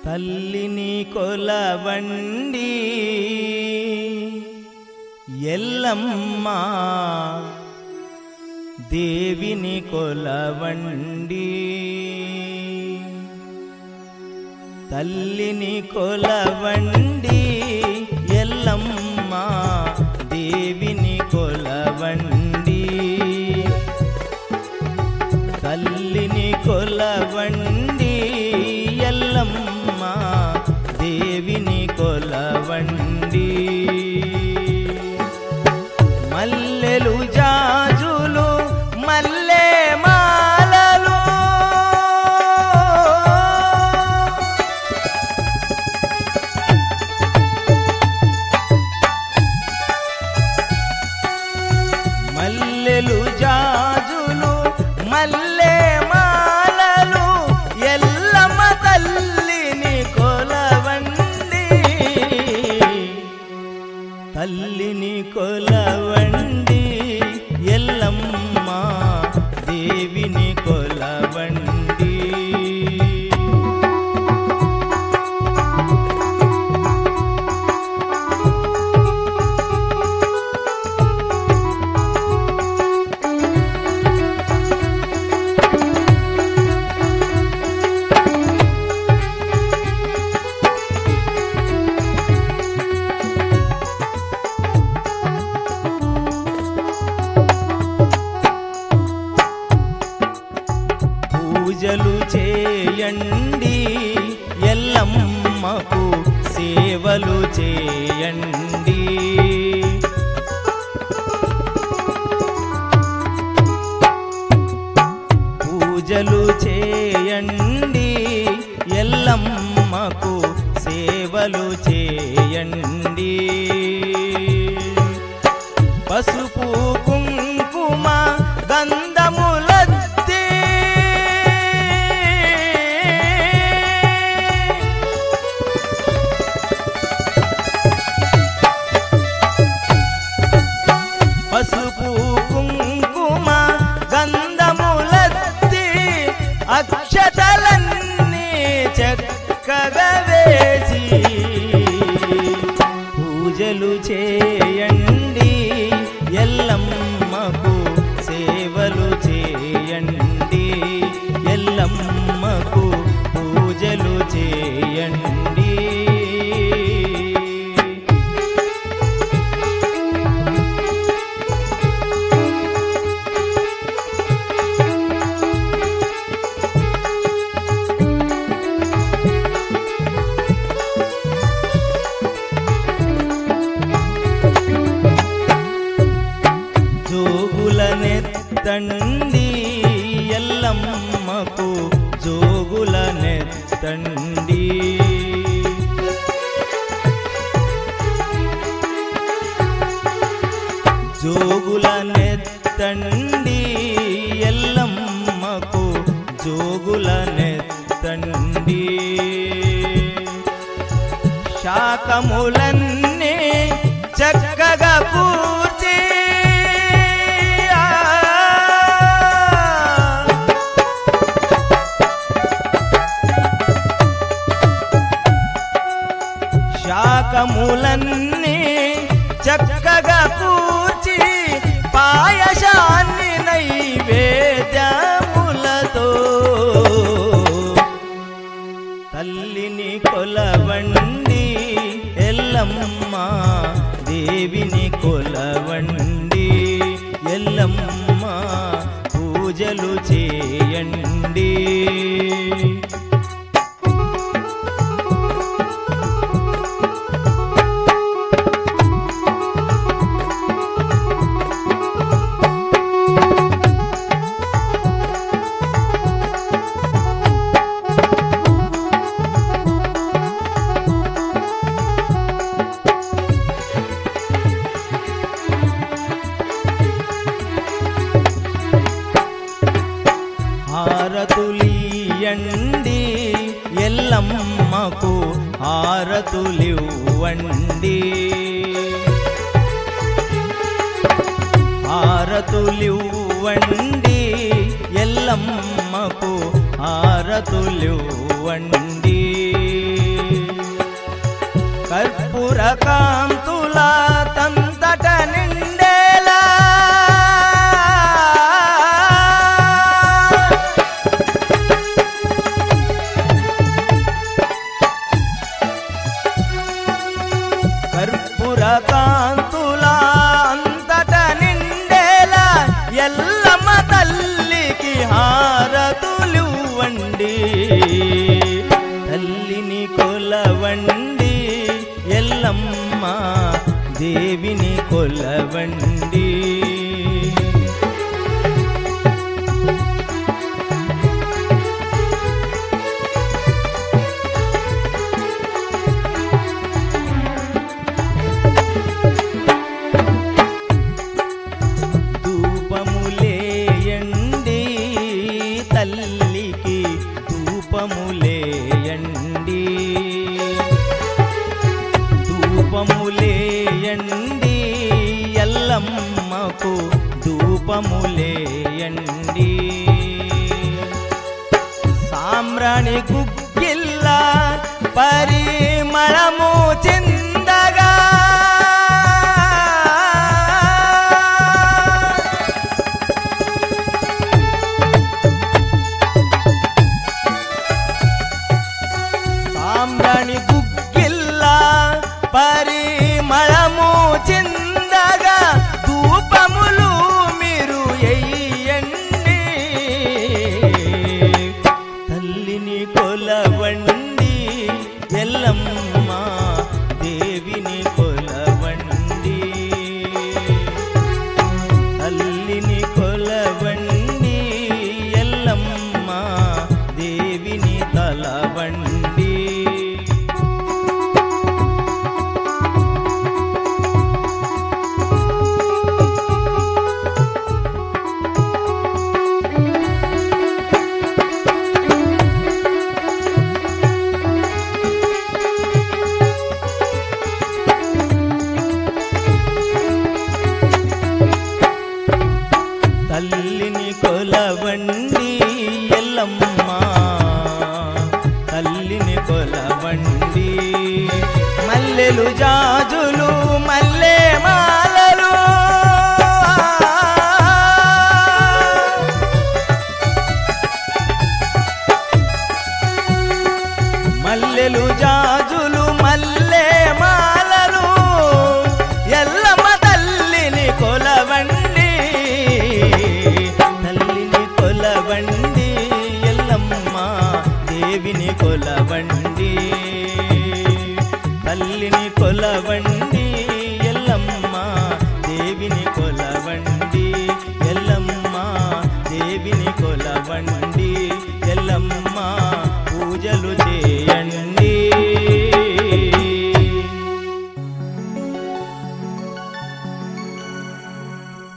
తల్లిని కొలవండి ఎల్లమ్మ దేవిని కొలవండి తల్లిని కొలవండి ఎల్లమ్మ దేవిని కొలవండి తల్లిని కొలవండి ఎల్లమ్మ దేవిని కొలవండి మల్లెలు జాజులు మల్లె మాలలు మల్లెలు జాజులు మల్లె మాలలు ఎల్లమ్మ తల్లిని కొలవండి తల్లిని కొలవండి ఎల్లమ్మ దేవిని కొలవండి పూజలు చేయండి ఎల్లమ్మకు సేవలు చేయండి పూజలు చేయండి ఎల్లమ్మకు సేవలు చేయండి పసుపు కుంకుమ గంధములద్ది పసుపు కుంకుమ గంధములద్ది అక్షతలన్నీ చక్కగా వేసి పూజలు చేయండి ఎల్లమ్మకు సేవలు చేయండి ఎల్లమ్మకు పూజలు చేయండి జోగులనెత్తండి ఎల్లమ్మకు జోగులనెత్తండి జోగులనెత్తండి ఎల్లమ్మకు జోగులనెత్తండి శాకములన్నీ చక్కగా కూర్చి శాకములన్నీ చక్కగా కూర్చి పాయసాన్ని నైవేద్యములతో తల్లిని కొలవండి ఎల్లమ్మ దేవిని కొలవండి ఎల్లమ్మ పూజలు చేయండి హారతులియండి ఎల్లమ్మకు హారతులివ్వండి హారతులివ్వండి ఎల్లమ్మకు హారతులివ్వండి కాంతుల తంతట నిండేలా కర్పూర కాంతుల అంతట నిండేలా ఎల్లమ్మ తల్లికి హారతులివ్వండి తల్లిని కొలవండి ఎల్లమ్మ దేవిని కొలవండి ధూపములేయండి తల్లికి ధూపములేయండి ధూపములేయండి ఎల్లమ్మకు ధూపములేయండి సామ్రాణి గుగ్గిల్ల పరిమళము చిందగా సామ్రాణి గుగ్గిల్ల పరిమళము చిందగా ధూపములు మీరు ఎయ్యండి తల్లిని కొలవండి ఎల్లమ్మ దేవిని కొలవండి తల్లిని కొలవండి ఎల్లమ్మ దేవిని తలవండి తల్లిని కొలవండి ఎల్లమ్మ తల్లిని కొలవండి మల్లెలు జాజులు మల్లె మాలలు మల్లెలు జాజులు మల్లె మాలలు ఎల్లమ్మ తల్లిని కొలవండి తల్లిని కొలవండి ఎల్లమ్మ దేవిని కొలవండి తల్లిని కొలవండి